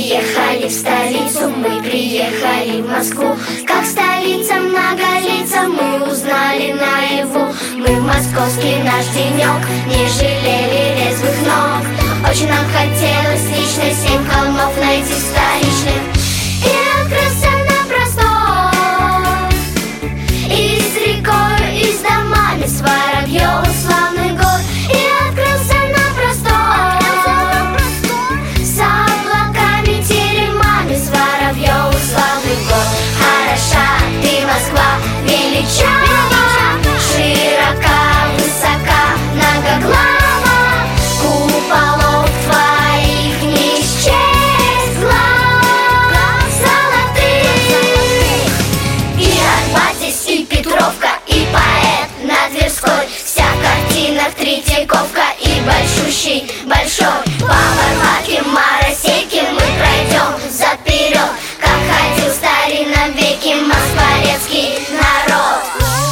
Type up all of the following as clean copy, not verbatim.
приехали в столицу, мы приехали в Москву. Как столица многолица, мы узнали наяву. Мы в московский наш денек не жалели резвых ног. Очень нам хотелось лично 7 холмов найти столичных и открыться на простор. И с рекой, и с домами, с Воробьёва славный год. И открылся на простор с облаками, теремами, с Воробьёва славный год. Хороша ты, Москва, величава, широка, высока, многоглава. Куполов твоих не счесть глав золотых. И Арбатис, и Петровка, и поэт на Тверской, вся в картинах Третьяковка. И большущий, большой по Варварке, Моросейке мы пройдем взад-вперед, как ходил в старинном веке москворецкий народ.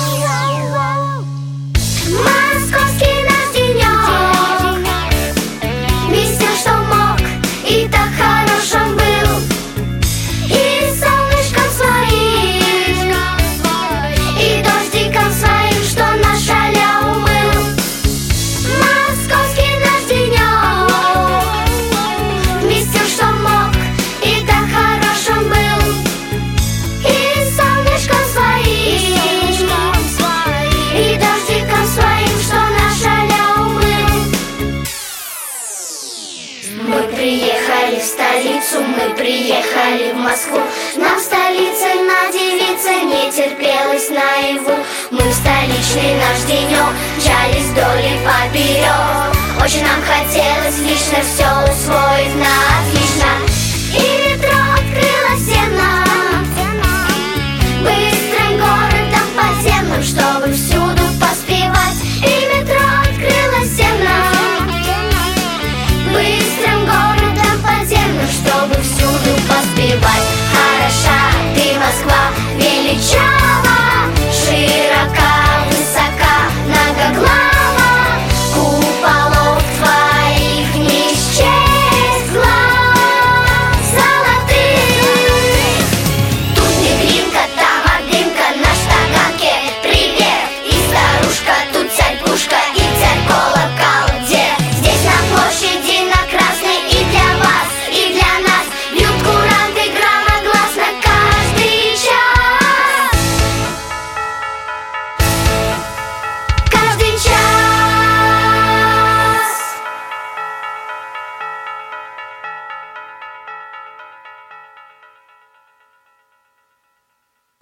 Московский наш денек, вместе что мог, и так хорош он был. И солнышком своим, и дождиком своим, что наш Аля умыл. Московский наш денек, вместе что мог, и так хорош он был. И солнышком своим, и дождиком своим, что наш Аля умыл. Мы приехали в столицу, мы приехали в Москву. Нам в столице надевиться не терпелось наяву. Мы в столичный наш денек мчались вдоль и поперек. Очень нам хотелось лично все усвоить на отлично. И